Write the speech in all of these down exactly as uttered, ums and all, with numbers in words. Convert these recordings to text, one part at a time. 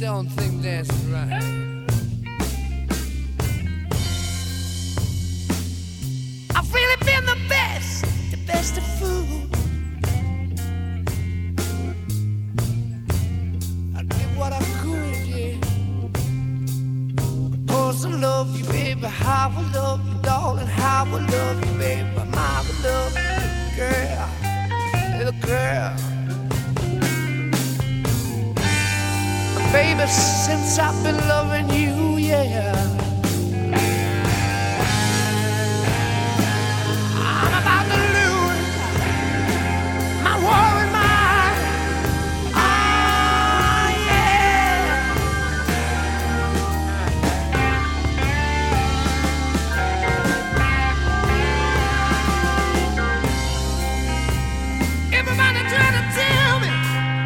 don't think that's right. I've really been the best, the best of food. I did what I could, yeah. Of course I love you, baby. How I love you, darling. How I love you, baby. How I love you, girl, little girl. Baby, since I've been loving you, yeah, I'm about to lose my worried mind. Oh, yeah. Everybody trying to tell me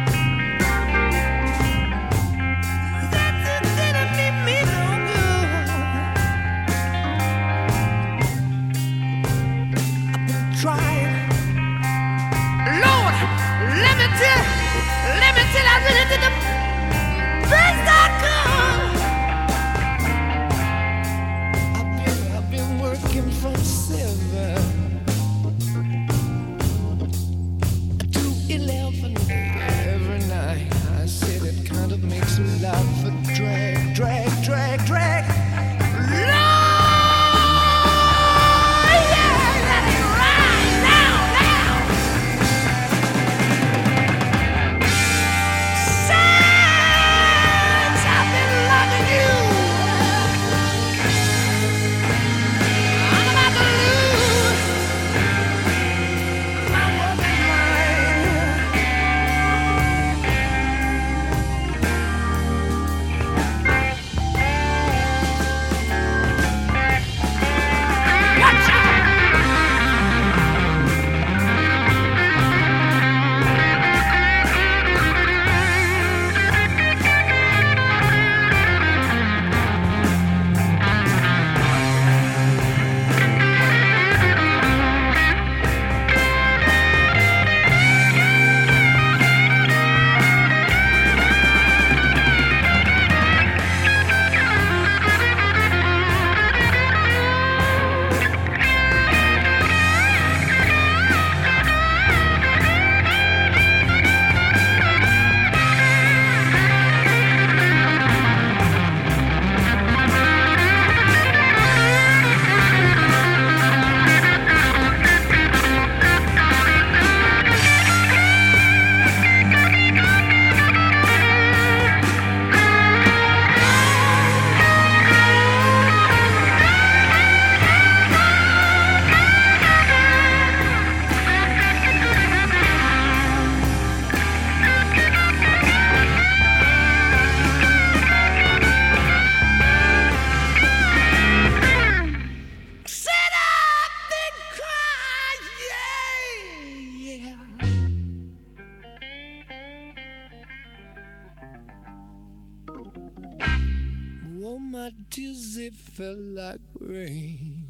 trying. Lord, let me tell, let me tell, I really did the best I could. I've been, I've been working from seven to eleven every night. I said it kind of makes me laugh, but drag, drag, drag, drag. Lord! Oh, my tears, it felt like rain.